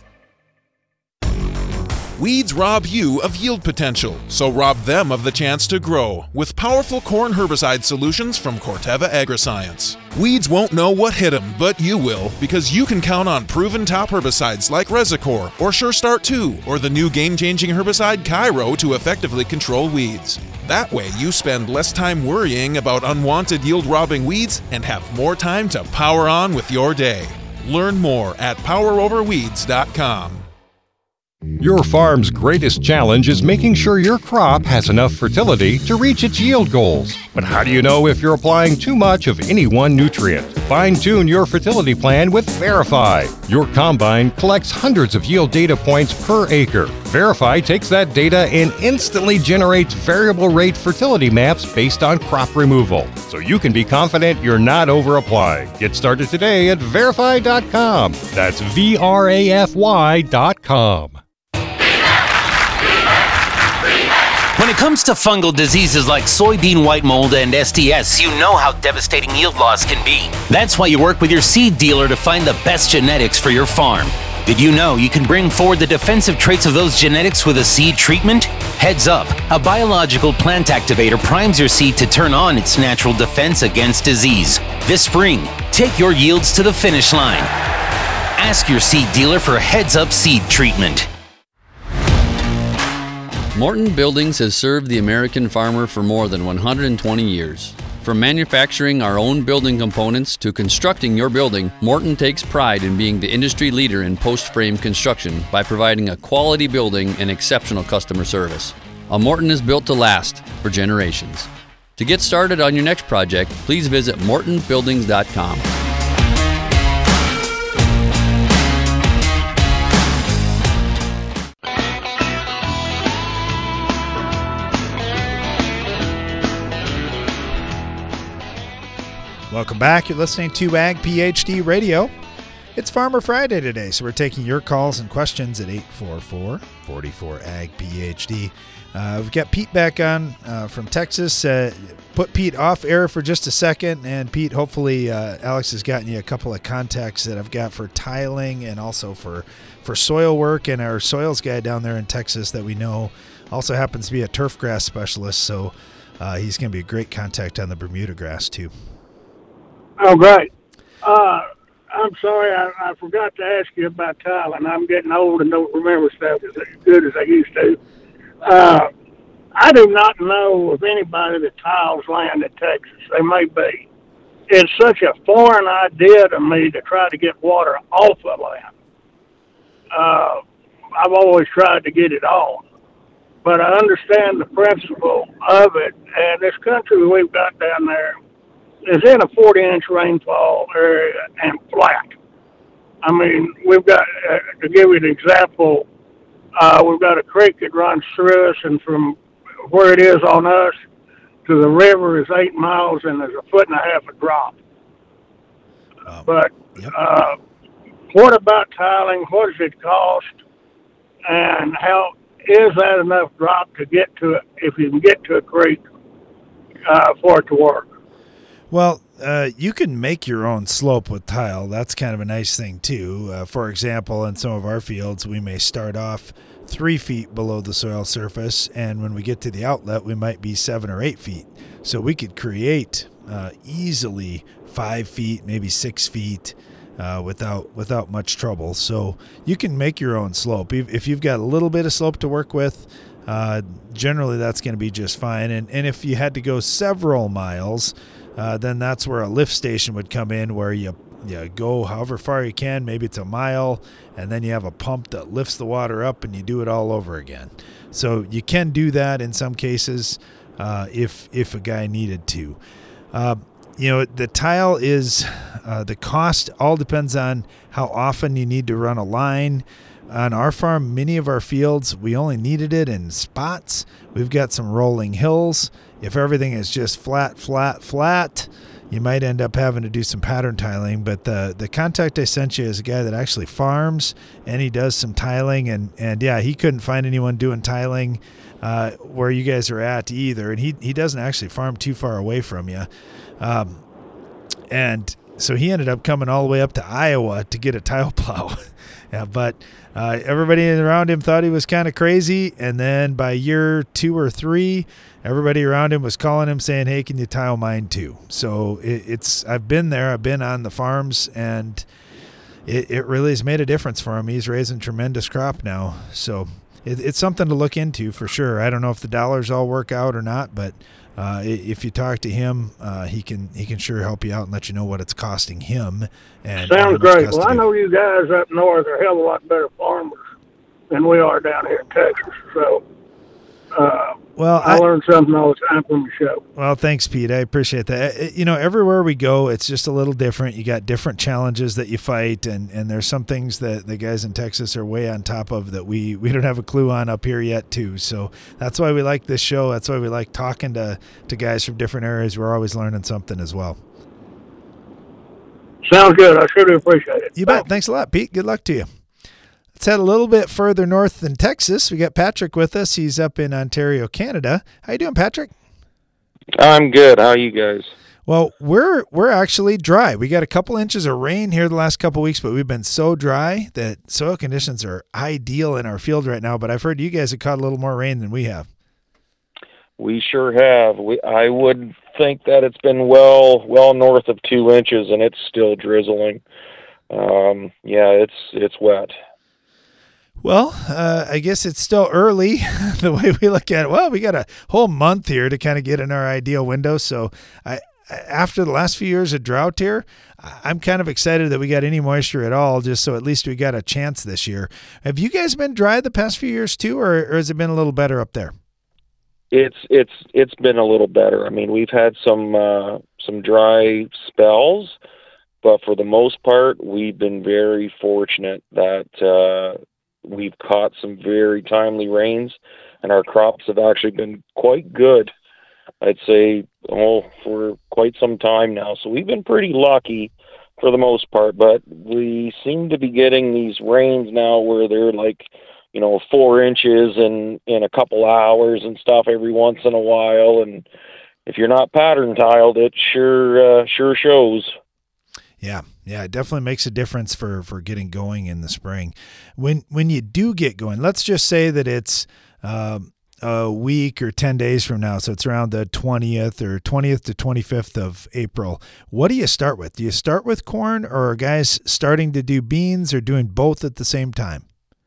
Weeds rob you of yield potential, so rob them of the chance to grow with powerful corn herbicide solutions from Corteva Agriscience. Weeds won't know what hit them, but you will, because you can count on proven top herbicides like Resicor or Sure Start two or the new game-changing herbicide Cairo to effectively control weeds. That way, you spend less time worrying about unwanted yield-robbing weeds and have more time to power on with your day. Learn more at power over weeds dot com. Your farm's greatest challenge is making sure your crop has enough fertility to reach its yield goals. But how do you know if you're applying too much of any one nutrient? Fine-tune your fertility plan with Verify. Your combine collects hundreds of yield data points per acre. Verify takes that data and instantly generates variable rate fertility maps based on crop removal, so you can be confident you're not over-applying. Get started today at verify dot com. That's V R A F Y dot com. When it comes to fungal diseases like soybean white mold and S T S, you know how devastating yield loss can be. That's why you work with your seed dealer to find the best genetics for your farm. Did you know you can bring forward the defensive traits of those genetics with a seed treatment? Heads up, a biological plant activator primes your seed to turn on its natural defense against disease. This spring, take your yields to the finish line. Ask your seed dealer for Heads Up seed treatment. Morton Buildings has served the American farmer for more than one hundred twenty years. From manufacturing our own building components to constructing your building, Morton takes pride in being the industry leader in post-frame construction by providing a quality building and exceptional customer service. A Morton is built to last for generations. To get started on your next project, please visit morton buildings dot com. Welcome back. You're listening to Ag PhD Radio. It's Farmer Friday today, so we're taking your calls and questions at eight four four, four four, A G P H D. Uh, we've got Pete back on uh, from Texas. Uh, put Pete off air for just a second, and Pete, hopefully uh, Alex has gotten you a couple of contacts that I've got for tiling and also for, for soil work, and our soils guy down there in Texas that we know also happens to be a turf grass specialist, so uh, he's going to be a great contact on the Bermuda grass too. Oh, great. Uh, I'm sorry, I, I forgot to ask you about tiling. I'm getting old and don't remember stuff as good as I used to. Uh, I do not know of anybody that tiles land in Texas. They may be. It's such a foreign idea to me to try to get water off the land. Uh, I've always tried to get it on. But I understand the principle of it, and this country we've got down there is in a forty-inch rainfall area and flat. I mean, we've got, uh, to give you an example, uh, we've got a creek that runs through us, and from where it is on us to the river is eight miles, and there's a foot and a half of drop. Um, but uh, what about tiling? What does it cost? And how is that enough drop to get to it, if you can get to a creek, uh, for it to work? Well, uh, you can make your own slope with tile. That's kind of a nice thing, too. Uh, for example, in some of our fields, we may start off three feet below the soil surface, and when we get to the outlet, we might be seven or eight feet. So we could create uh, easily five feet, maybe six feet uh, without without much trouble. So you can make your own slope. If, if you've got a little bit of slope to work with, uh, generally that's going to be just fine. And, and if you had to go several miles, Uh, then that's where a lift station would come in, where you, you go however far you can, maybe it's a mile, and then you have a pump that lifts the water up and you do it all over again. So you can do that in some cases uh, if if a guy needed to. Uh, you know, the tile is, uh, the cost all depends on how often you need to run a line. On our farm, many of our fields, we only needed it in spots. We've got some rolling hills. If everything is just flat, flat, flat, you might end up having to do some pattern tiling. But the the contact I sent you is a guy that actually farms, and he does some tiling. And, and yeah, he couldn't find anyone doing tiling uh, where you guys are at either. And he, he doesn't actually farm too far away from you. Um, and so he ended up coming all the way up to Iowa to get a tile plow. Yeah, but uh, everybody around him thought he was kind of crazy, and then by year two or three, everybody around him was calling him saying, "Hey, can you tile mine too?" So it, it's I've been there, I've been on the farms, and it, it really has made a difference for him. He's raising tremendous crop now, so it, it's something to look into for sure. I don't know if the dollars all work out or not, but uh, if you talk to him, uh, he can he can sure help you out and let you know what it's costing him. And sounds great. Well, I know you guys up north are a hell of a lot better farmers than we are down here in Texas. So, uh, well, I, I learn something all the time from the show. Well, thanks, Pete. I appreciate that. You know, everywhere we go, it's just a little different. You got different challenges that you fight, and, and there's some things that the guys in Texas are way on top of that we, we don't have a clue on up here yet, too. So that's why we like this show. That's why we like talking to, to guys from different areas. We're always learning something as well. Sounds good. I sure do appreciate it. You bet. Thanks a lot, Pete. Good luck to you. Let's head a little bit further north than Texas. We got Patrick with us. He's up in Ontario, Canada. How you doing, Patrick? I'm good. How are you guys? Well, we're we're actually dry. We got a couple inches of rain here the last couple weeks, but we've been so dry that soil conditions are ideal in our field right now. But I've heard you guys have caught a little more rain than we have. We sure have. We I would think that it's been well well north of two inches, and it's still drizzling. Um, yeah, it's it's wet. Well, uh, I guess it's still early the way we look at it. Well, we got a whole month here to kind of get in our ideal window. So I, after the last few years of drought here, I'm kind of excited that we got any moisture at all, just so at least we got a chance this year. Have you guys been dry the past few years too, or, or has it been a little better up there? It's it's it's been a little better. I mean, we've had some uh, some dry spells, but for the most part, we've been very fortunate that uh, we've caught some very timely rains, and our crops have actually been quite good. I'd say, oh, for quite some time now. So we've been pretty lucky for the most part, but we seem to be getting these rains now where they're like, you know, four inches in, in a couple hours and stuff every once in a while. And if you're not pattern tiled, it sure, uh, sure shows. Yeah. Yeah. It definitely makes a difference for, for getting going in the spring. When, when you do get going, let's just say that it's, um, a week or ten days from now. So it's around the twentieth or twentieth to twenty-fifth of April. What do you start with? Do you start with corn, or are guys starting to do beans, or doing both at the same time?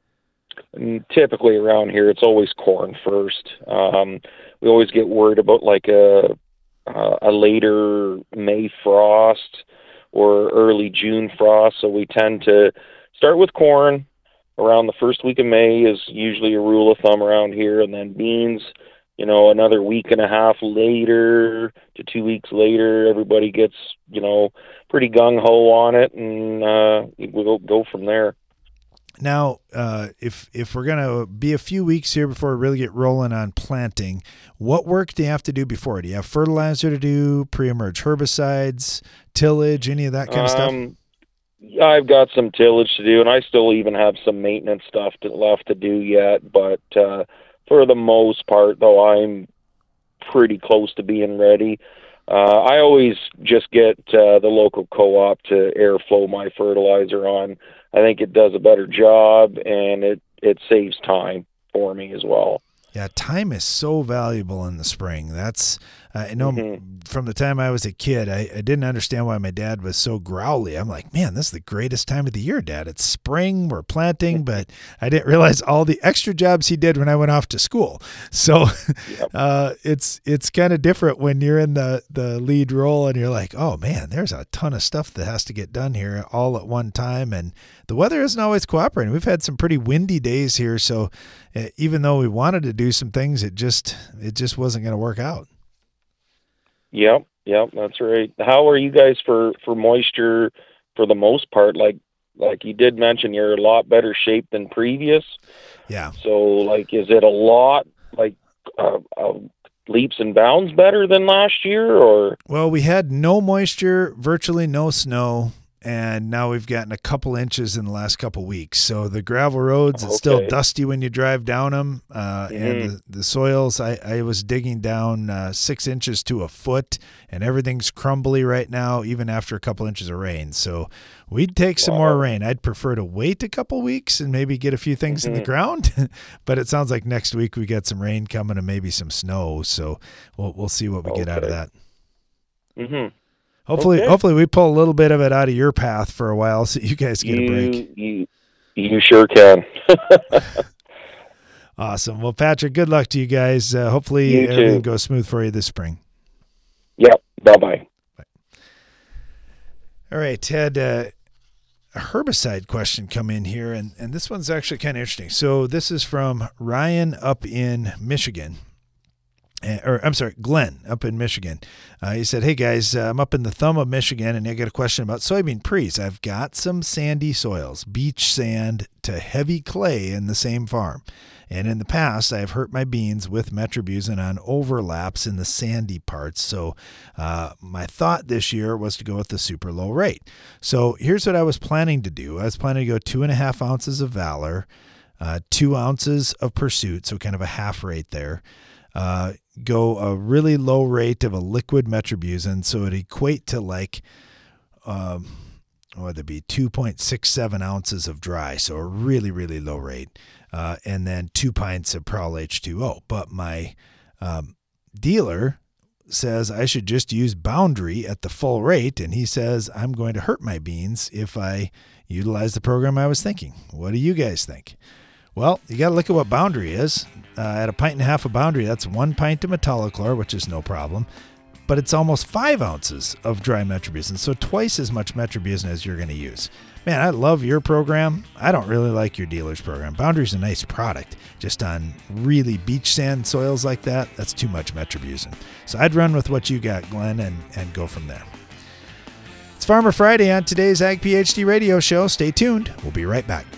And typically around here, it's always corn first. Um, we always get worried about like a, a later May frost or early June frost. So we tend to start with corn. Around the first week of May is usually a rule of thumb around here, and then beans, you know, another week and a half later to two weeks later, everybody gets, you know, pretty gung-ho on it, and uh, we'll go from there. Now, uh, if if we're going to be a few weeks here before we really get rolling on planting, what work do you have to do before? Do you have fertilizer to do, pre-emerge herbicides, tillage, any of that kind of stuff? Um, I've got some tillage to do, and I still even have some maintenance stuff to, left to do yet. But uh, for the most part, though, I'm pretty close to being ready. Uh, I always just get uh, the local co-op to airflow my fertilizer on. I think it does a better job, and it, it saves time for me as well. Yeah, time is so valuable in the spring. That's uh, I know mm-hmm. from the time I was a kid, I, I didn't understand why my dad was so growly. I'm like, man, this is the greatest time of the year, Dad. It's spring, we're planting, but I didn't realize all the extra jobs he did when I went off to school. So yep. uh, it's it's kind of different when you're in the, the lead role and you're like, oh, man, there's a ton of stuff that has to get done here all at one time. And the weather isn't always cooperating. We've had some pretty windy days here, so uh, even though we wanted to do some things, it just it just wasn't going to work out. Yep, yep, that's right. How are you guys for, for moisture for the most part? Like like you did mention, you're a lot better shape than previous. Yeah. So, like, is it a lot, like, uh, uh, leaps and bounds better than last year, or? Well, we had no moisture, virtually no snow, and now we've gotten a couple inches in the last couple weeks. So the gravel roads, it's okay. Still dusty when you drive down them. Uh, mm-hmm. And the, the soils, I, I was digging down uh, six inches to a foot, and everything's crumbly right now, even after a couple inches of rain. So we'd take some wow. more rain. I'd prefer to wait a couple weeks and maybe get a few things mm-hmm. in the ground. But it sounds like next week we got some rain coming and maybe some snow. So we'll, we'll see what we okay. get out of that. Mm-hmm. Hopefully, okay. hopefully we pull a little bit of it out of your path for a while so you guys get you, a break. You, you sure can. Awesome. Well, Patrick, good luck to you guys. Uh, hopefully you everything too. goes smooth for you this spring. Yep. Bye-bye. Bye. All right, Ted, uh, a herbicide question come in here, and, and this one's actually kind of interesting. So this is from Ryan up in Michigan. Or I'm sorry, Glenn up in Michigan. Uh, he said, hey guys, uh, I'm up in the thumb of Michigan and I got a question about soybean pre's. I've got some sandy soils, beach sand to heavy clay in the same farm. And in the past, I've hurt my beans with metribuzin on overlaps in the sandy parts. So uh, my thought this year was to go with the super low rate. So here's what I was planning to do. I was planning to go two and a half ounces of Valor, uh, two ounces of Pursuit, so kind of a half rate there. uh, go a really low rate of a liquid metribuzin, so it equate to like, um, what would it be, two point six seven ounces of dry, so a really, really low rate, uh, and then two pints of Prowl H two O. But my um, dealer says I should just use Boundary at the full rate, and he says I'm going to hurt my beans if I utilize the program I was thinking. What do you guys think? Well, you got to look at what Boundary is. Uh, at a pint and a half of Boundary, that's one pint of Metallochlor, which is no problem, but it's almost five ounces of dry metribuzin, so twice as much metribuzin as you're going to use. Man, I love your program. I don't really like your dealer's program. Boundary's a nice product. Just on really beach sand soils like that, that's too much metribuzin. So I'd run with what you got, Glenn, and, and go from there. It's Farmer Friday on today's Ag PhD radio show. Stay tuned. We'll be right back.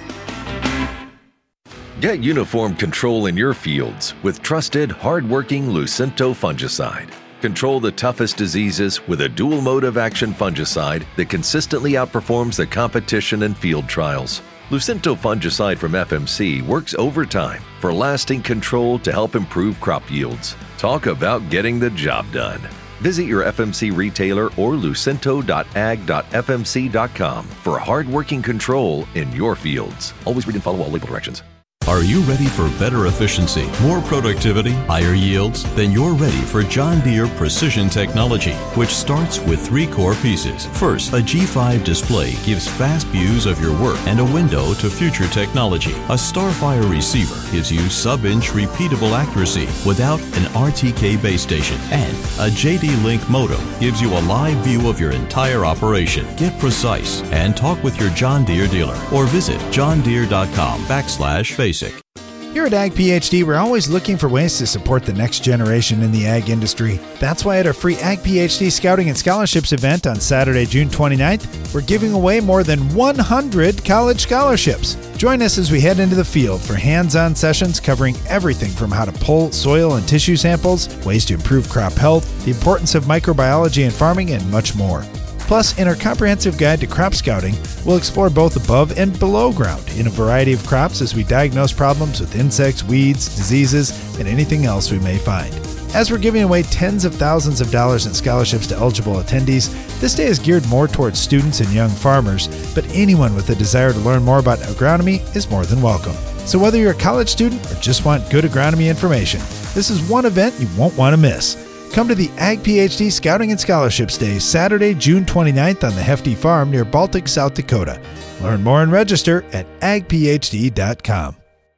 Get uniform control in your fields with trusted, hard-working Lucento fungicide. Control the toughest diseases with a dual mode of action fungicide that consistently outperforms the competition in field trials. Lucento fungicide from F M C works overtime for lasting control to help improve crop yields. Talk about getting the job done. Visit your F M C retailer or lucento dot ag dot f m c dot com for hard-working control in your fields. Always read and follow all label directions. Are you ready for better efficiency, more productivity, higher yields? Then you're ready for John Deere Precision Technology, which starts with three core pieces. First, a G five display gives fast views of your work and a window to future technology. A Starfire receiver gives you sub-inch repeatable accuracy without an R T K base station. And a J D Link modem gives you a live view of your entire operation. Get precise and talk with your John Deere dealer or visit john deere dot com backslash basic. Here at Ag PhD, we're always looking for ways to support the next generation in the ag industry. That's why at our free Ag PhD Scouting and Scholarships event on Saturday, June twenty-ninth, we're giving away more than one hundred college scholarships. Join us as we head into the field for hands-on sessions covering everything from how to pull soil and tissue samples, ways to improve crop health, the importance of microbiology in farming, and much more. Plus, in our comprehensive guide to crop scouting, we'll explore both above and below ground in a variety of crops as we diagnose problems with insects, weeds, diseases, and anything else we may find. As we're giving away tens of thousands of dollars in scholarships to eligible attendees, this day is geared more towards students and young farmers, but anyone with a desire to learn more about agronomy is more than welcome. So whether you're a college student or just want good agronomy information, this is one event you won't want to miss. Come to the Ag PhD Scouting and Scholarships Day, Saturday, June twenty-ninth on the Hefty Farm near Baltic, South Dakota. Learn more and register at ag p h d dot com.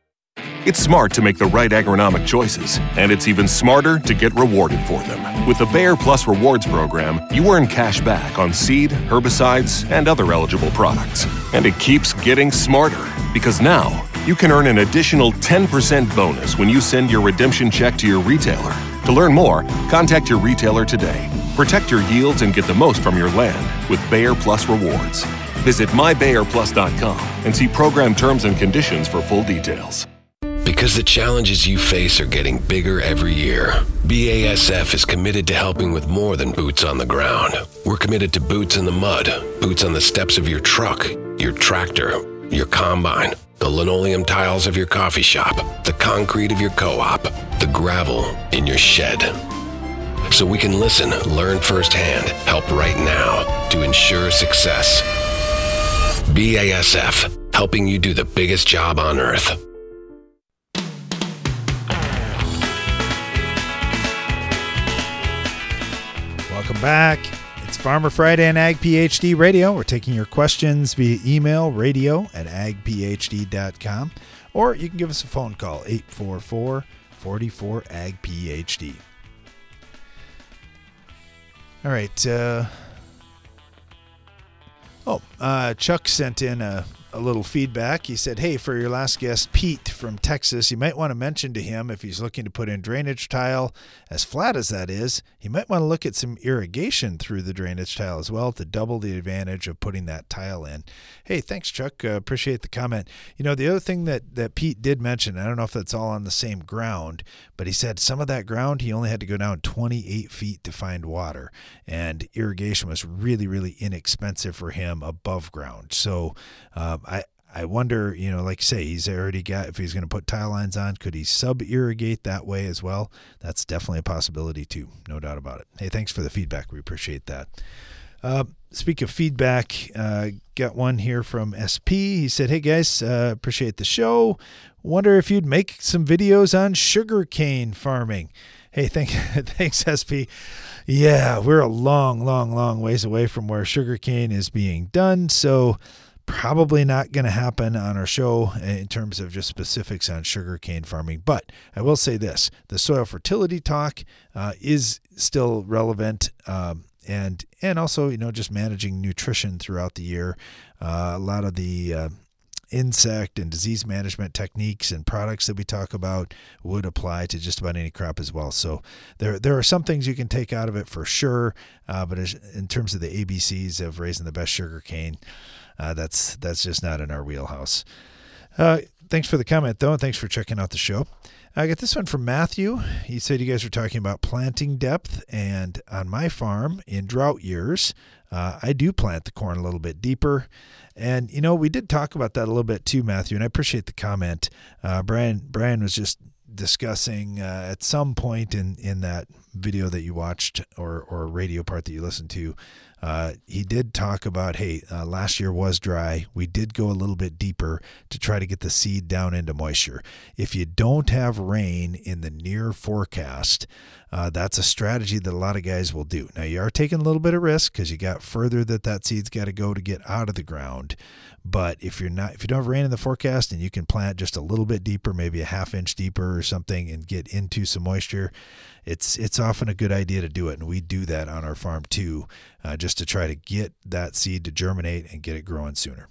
It's smart to make the right agronomic choices, and it's even smarter to get rewarded for them. With the Bayer Plus Rewards program, you earn cash back on seed, herbicides, and other eligible products. And it keeps getting smarter, because now you can earn an additional ten percent bonus when you send your redemption check to your retailer. To learn more, contact your retailer today. Protect your yields and get the most from your land with Bayer Plus Rewards. Visit my bayer plus dot com and see program terms and conditions for full details. Because the challenges you face are getting bigger every year, B A S F is committed to helping with more than boots on the ground. We're committed to boots in the mud, boots on the steps of your truck, your tractor, your combine, the linoleum tiles of your coffee shop, the concrete of your co-op, the gravel in your shed. So we can listen, learn firsthand, help right now to ensure success. B A S F, helping you do the biggest job on earth. Welcome back. It's Farmer Friday on Ag PhD Radio. We're taking your questions via email, radio at ag p h d dot com, or you can give us a phone call, eight four four, four four, A G P H D. All right. Uh, oh, uh, Chuck sent in a, a little feedback. He said, hey, for your last guest, Pete from Texas, you might want to mention to him if he's looking to put in drainage tile, as flat as that is, he might want to look at some irrigation through the drainage tile as well to double the advantage of putting that tile in. Hey, thanks, Chuck. Uh, appreciate the comment. You know, the other thing that, that Pete did mention, I don't know if that's all on the same ground, but he said some of that ground, he only had to go down twenty-eight feet to find water, and irrigation was really, really inexpensive for him above ground. So um, I I wonder, you know, like say he's already got, if he's going to put tile lines on, could he sub-irrigate that way as well? That's definitely a possibility too, no doubt about it. Hey, thanks for the feedback. We appreciate that. Uh, speak of feedback, uh, got one here from S P. He said, hey guys, uh, appreciate the show. Wonder if you'd make some videos on sugarcane farming. Hey, thank, thanks S P. Yeah, we're a long, long, long ways away from where sugarcane is being done. So probably not going to happen on our show in terms of just specifics on sugarcane farming. But I will say this, the soil fertility talk uh, is still relevant. Um, And and also, you know, just managing nutrition throughout the year. Uh, a lot of the uh, insect and disease management techniques and products that we talk about would apply to just about any crop as well. So there there are some things you can take out of it for sure. Uh, but as, in terms of the A B Cs of raising the best sugar cane, uh, that's, that's just not in our wheelhouse. Uh, thanks for the comment, though, and thanks for checking out the show. I got this one from Matthew. He said you guys were talking about planting depth, and on my farm in drought years, uh, I do plant the corn a little bit deeper. And, you know, we did talk about that a little bit too, Matthew, and I appreciate the comment. Uh, Brian Brian was just discussing uh, at some point in, in that video that you watched or, or radio part that you listened to, uh, he did talk about, hey, uh, last year was dry. We did go a little bit deeper to try to get the seed down into moisture. If you don't have rain in the near forecast, uh, that's a strategy that a lot of guys will do. Now, you are taking a little bit of risk because you got further that that seed's got to go to get out of the ground. But if you're not, if you don't have rain in the forecast and you can plant just a little bit deeper, maybe a half inch deeper or something, and get into some moisture, it's it's often a good idea to do it. And we do that on our farm too, uh, just to try to get that seed to germinate and get it growing sooner.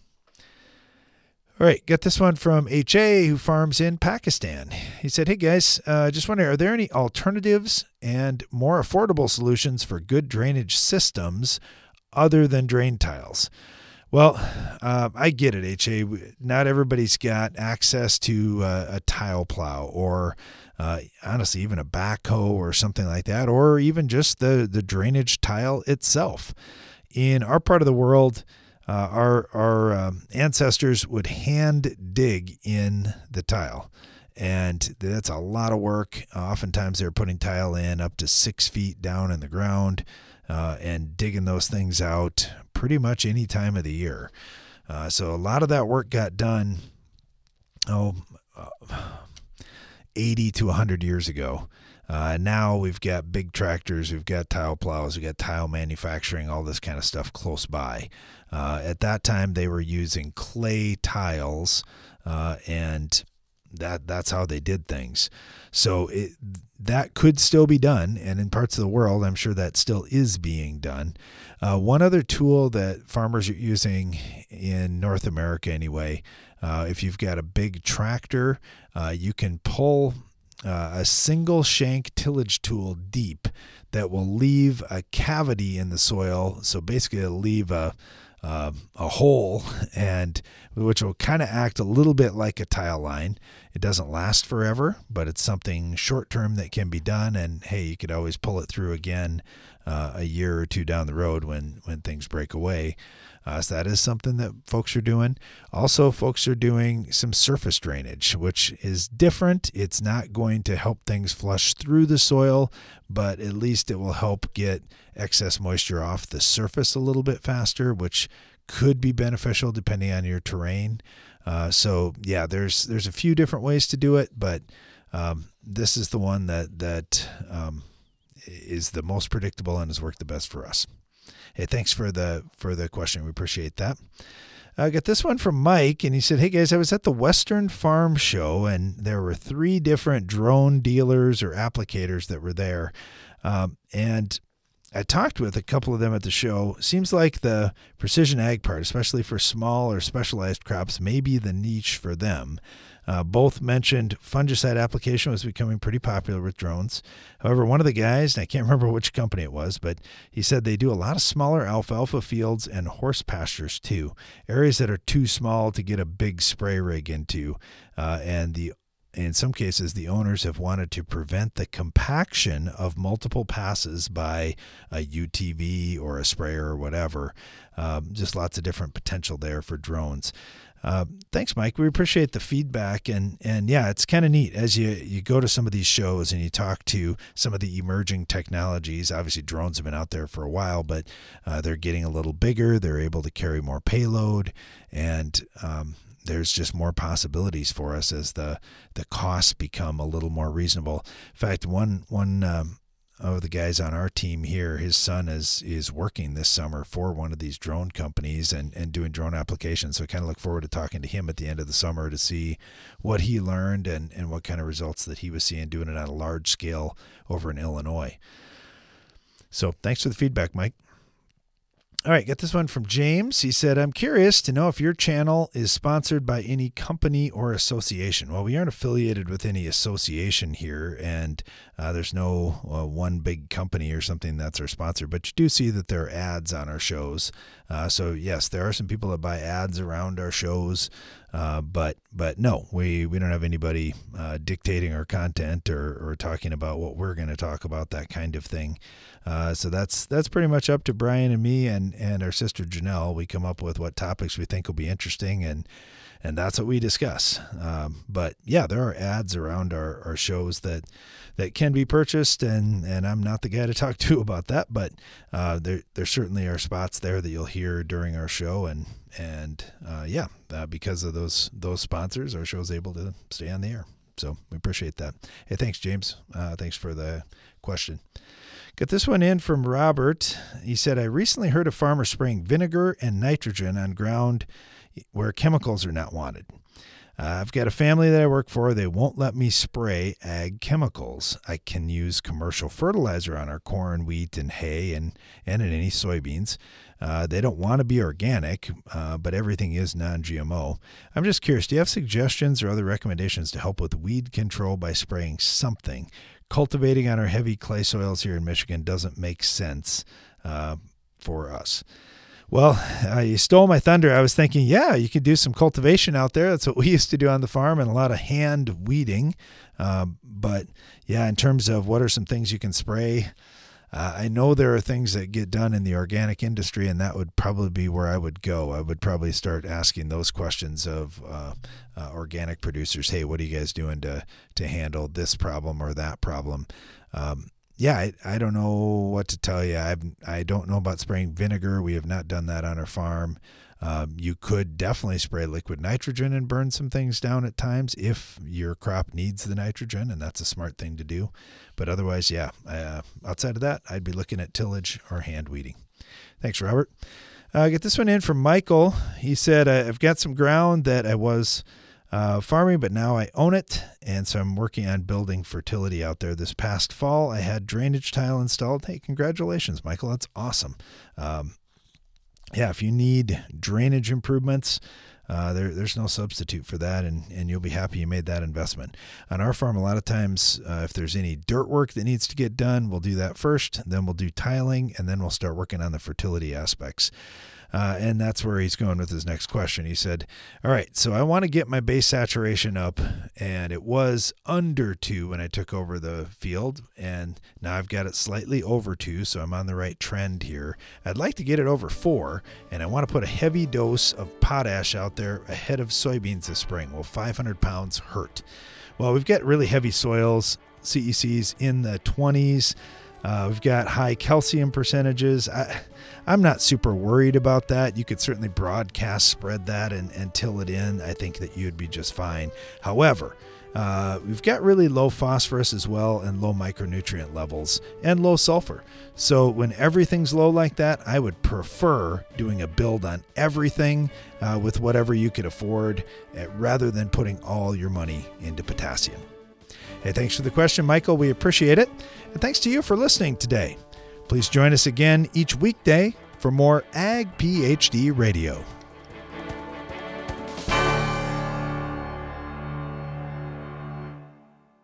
All right, got this one from H A, who farms in Pakistan. He said, hey guys, uh, just wondering, are there any alternatives and more affordable solutions for good drainage systems other than drain tiles? Well, uh, I get it, H A. Not everybody's got access to uh, a tile plow or uh, honestly even a backhoe or something like that, or even just the, the drainage tile itself. In our part of the world, uh, our, our um, ancestors would hand dig in the tile. And that's a lot of work. Uh, oftentimes they're putting tile in up to six feet down in the ground uh, and digging those things out pretty much any time of the year. Uh, so a lot of that work got done, oh, uh, eighty to one hundred years ago. Uh, now we've got big tractors, we've got tile plows, we've got tile manufacturing, all this kind of stuff close by. Uh, at that time, they were using clay tiles, uh, and that that's how they did things. So it, that could still be done, and in parts of the world, I'm sure that still is being done. Uh, one other tool that farmers are using in North America anyway, uh, if you've got a big tractor, uh, you can pull uh, a single shank tillage tool deep that will leave a cavity in the soil. So basically it'll leave a Uh, a hole, and which will kind of act a little bit like a tile line. It doesn't last forever, but it's something short term that can be done. And hey, you could always pull it through again uh, a year or two down the road when when things break away. Uh, so that is something that folks are doing. Also, folks are doing some surface drainage, which is different. It's not going to help things flush through the soil, but at least it will help get excess moisture off the surface a little bit faster, which could be beneficial depending on your terrain. Uh, so yeah, there's there's a few different ways to do it, but um, this is the one that that um, is the most predictable and has worked the best for us. Hey, thanks for the for the question. We appreciate that. I got this one from Mike, and he said, hey guys, I was at the Western Farm Show, and there were three different drone dealers or applicators that were there. Um, and I talked with a couple of them at the show. Seems like the precision ag part, especially for small or specialized crops, may be the niche for them. Uh, both mentioned fungicide application was becoming pretty popular with drones. However, one of the guys, and I can't remember which company it was, but he said they do a lot of smaller alfalfa fields and horse pastures too, areas that are too small to get a big spray rig into. Uh, and the in some cases, the owners have wanted to prevent the compaction of multiple passes by a U T V or a sprayer or whatever. Um, just lots of different potential there for drones. Uh, thanks, Mike. We appreciate the feedback. And, and yeah, it's kind of neat as you, you go to some of these shows and you talk to some of the emerging technologies. Obviously, drones have been out there for a while, but uh, they're getting a little bigger. They're able to carry more payload, and um, there's just more possibilities for us as the the costs become a little more reasonable. In fact, one one um, of the guys on our team here, his son is is working this summer for one of these drone companies and, and doing drone applications. So I kind of look forward to talking to him at the end of the summer to see what he learned and, and what kind of results that he was seeing doing it on a large scale over in Illinois. So thanks for the feedback, Mike. All right, get this one from James. He said, I'm curious to know if your channel is sponsored by any company or association. Well, we aren't affiliated with any association here, and uh, there's no uh, one big company or something that's our sponsor, but you do see that there are ads on our shows. Uh, so, yes, there are some people that buy ads around our shows, uh, but but no, we, we don't have anybody uh, dictating our content or, or talking about what we're going to talk about, that kind of thing. Uh, so that's that's pretty much up to Brian and me and, and our sister Janelle. We come up with what topics we think will be interesting, and and that's what we discuss. Um, but yeah, there are ads around our, our shows that that can be purchased, and, and I'm not the guy to talk to about that, but uh, there there certainly are spots there that you'll hear during our show, and and uh, yeah, uh, because of those those sponsors, our show's able to stay on the air. So we appreciate that. Hey, thanks, James. Uh, thanks for the question. Got this one in from Robert. He said, I recently heard a farmer spraying vinegar and nitrogen on ground where chemicals are not wanted. Uh, I've got a family that I work for. They won't let me spray ag chemicals. I can use commercial fertilizer on our corn, wheat, and hay, and, and in any soybeans. Uh, they don't want to be organic, uh, but everything is non G M O. I'm just curious, do you have suggestions or other recommendations to help with weed control by spraying something? Cultivating on our heavy clay soils here in Michigan doesn't make sense uh, for us. Well, uh, you stole my thunder. I was thinking, yeah, you could do some cultivation out there. That's what we used to do on the farm, and a lot of hand weeding. Uh, but yeah, in terms of what are some things you can spray, uh, I know there are things that get done in the organic industry, and that would probably be where I would go. I would probably start asking those questions of uh, uh, organic producers. Hey, what are you guys doing to to handle this problem or that problem? Um, Yeah, I, I don't know what to tell you. I've, I don't know about spraying vinegar. We have not done that on our farm. Um, you could definitely spray liquid nitrogen and burn some things down at times if your crop needs the nitrogen, and that's a smart thing to do. But otherwise, yeah, uh, outside of that, I'd be looking at tillage or hand weeding. Thanks, Robert. Uh, get this one in from Michael. He said, I've got some ground that I was Uh, farming, but now I own it, and so I'm working on building fertility out there. This past fall, I had drainage tile installed. Hey, congratulations, Michael. That's awesome. Um, yeah, if you need drainage improvements, uh, there, there's no substitute for that, and, and you'll be happy you made that investment. On our farm, a lot of times, uh, if there's any dirt work that needs to get done, we'll do that first, then we'll do tiling, and then we'll start working on the fertility aspects. Uh, and that's where he's going with his next question. He said, all right, so I want to get my base saturation up, and it was under two when I took over the field, and now I've got it slightly over two, so I'm on the right trend here. I'd like to get it over four, and I want to put a heavy dose of potash out there ahead of soybeans this spring. Will five hundred pounds hurt? Well, we've got really heavy soils, C E Cs in the twenties. Uh, we've got high calcium percentages. I, I'm not super worried about that. You could certainly broadcast spread that and, and till it in. I think that you'd be just fine. However, uh, we've got really low phosphorus as well, and low micronutrient levels, and low sulfur. So when everything's low like that, I would prefer doing a build on everything uh, with whatever you could afford, uh, rather than putting all your money into potassium. Hey, thanks for the question, Michael. We appreciate it. And thanks to you for listening today. Please join us again each weekday for more Ag PhD Radio.